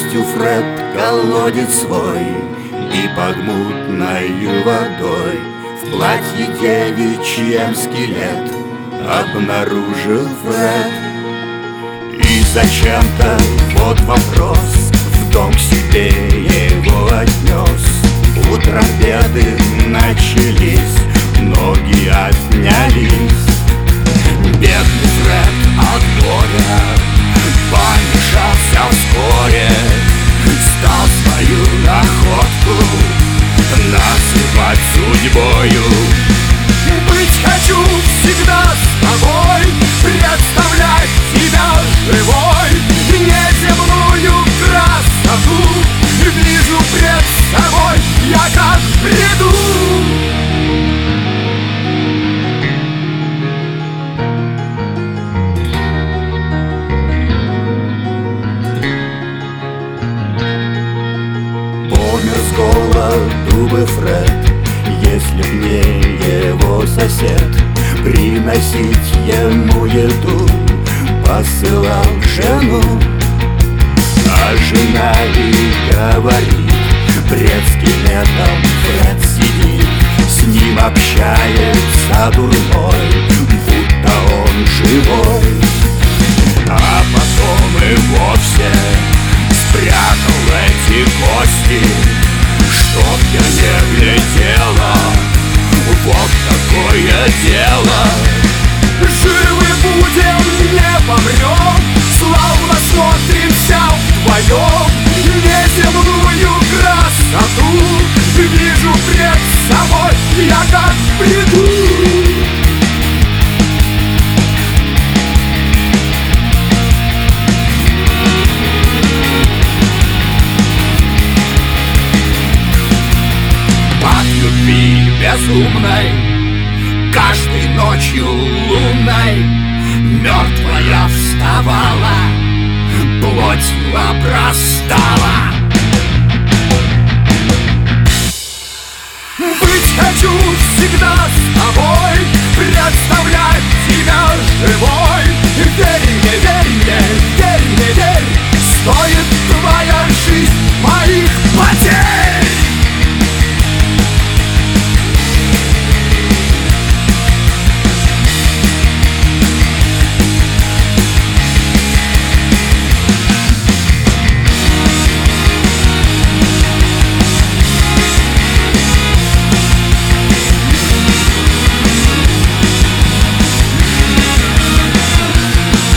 радостью Фред колодец свой, и под мутною водой в платье девичьем скелет обнаружил Фред. И зачем-то, вот вопрос, в дом к себе его отнес. Утром беды начались, ноги отнялись. Бедный Фред от горя помешался вскоре, стал свою находку называть судьбою. Быть хочу всегда с тобой, представлять тебя живой, неземную красоту вижу пред собой, я как в бреду. Помер с голоду бы Фред, если б не его сосед. Приносить ему еду посылал жену, а жена и говорит: пред скелетом Фред сидит, с ним общается дурной, будто он живой. А потом и вовсе спрятал эти кости, чтоб я не глядела. Вот такое дело. Живы будем, не помрем, славно смотримся вдвоем. Неземную красоту вижу пред собой, я как в бреду. Безумной, каждой ночью лунной мертвая вставала, плотью обрастала. Быть хочу всегда с тобой, представлять тебя живой. Верь мне, верь мне, верь мне, верь, стоит твоя жизнь моих потерь.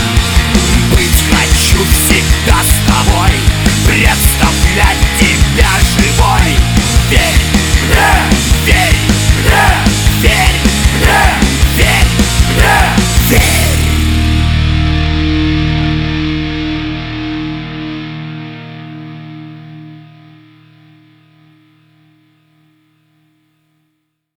Представлять тебя